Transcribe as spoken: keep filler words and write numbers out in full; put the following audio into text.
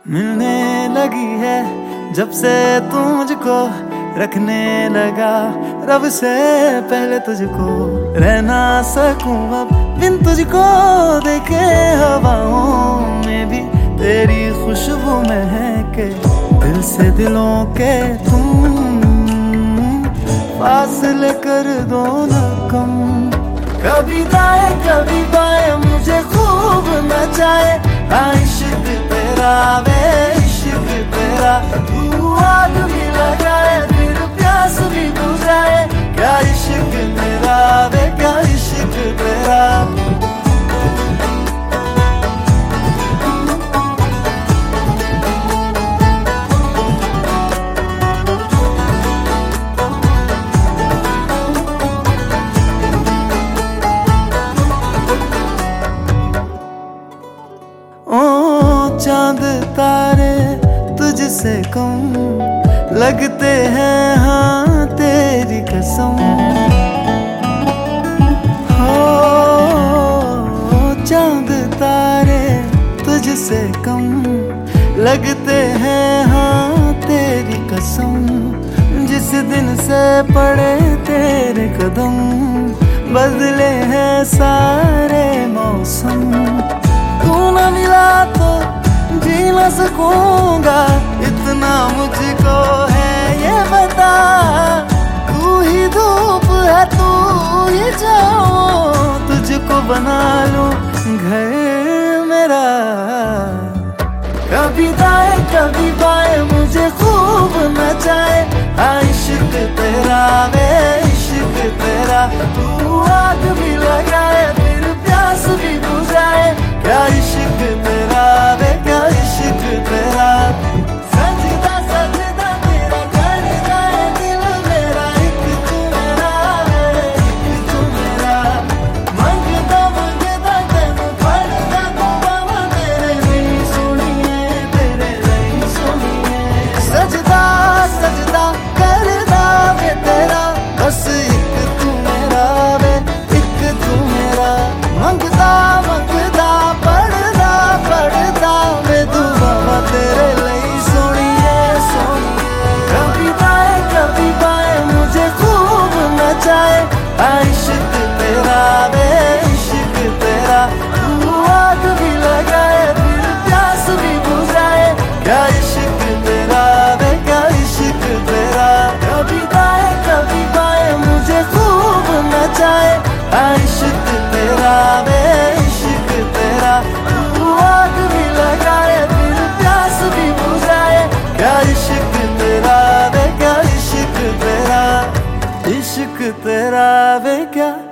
मिलने लगी है जब से तू मुझको, रखने लगा रब से पहले तुझको। रह ना सकूं अब बिन तुझको, देखे हवाओं में भी तेरी खुशबू महके। दिल से दिलों के तुम फासले कर दो न कम। कभी दाएं कभी बाएं मुझे खूब नचाए, इश्क तेरा वे इश्क तेरा। तू आग भी लगाए फिर प्यास भी बुझाए, क्या इश्क मेरा वे क्या इश्क तेरा। चांद तारे तुझसे कम लगते हैं, हाँ तेरी कसम। हो चांद तारे तुझसे कम लगते हैं, हाँ तेरी कसम। जिस दिन से पड़े तेरे कदम, बदले हैं सारे मौसम। तू न मिला तो जी ना सकूंगा, इतना मुझको है ये बता। तू ही धूप है तू ही छाँव, तुझको बना लूं घर मेरा। कभी दाएं कभी बाएं मुझे खूब नचाए, इश्क तेरा वे इश्क तेरा। तू आग भी लगाए फिर प्यास भी बुझाए, क्या इश्क तेरा वे क्या इश्क तेरा। सजदा सजदा तेरा करता है दिल मेरा, एक तू मेरा एक तू मेरा। मंगदा मंगदा तेनू फड़दा तू बाबा, तेरे नहीं सुनिए तेरे नहीं सुनिए। सजदा सजदा करदा वे तेरा, बस एक तू मेरा वे एक तू मेरा। मंगदा मंगदा पढ़दा पढ़दा वे दुआ तेरे लिए सुनिए सुनिए। कभी दाएं कभी बाएं मुझे खूब नचाए, इश्क तेरा वे इश्क तेरा। तू आग भी लगाए फिर प्यास भी बुझाए, क्या इश्क तेरा वे क्या इश्क तेरा। कभी दाएं कभी बाएं मुझे खूब नचाए, इश्क तेरा वे इश्क तेरा। तू आग भी लगाए फिर प्यास भी बुझाए, क्या इश्क तेरा वे क्या इश्क तेरा। इश्क तेरा वे क्या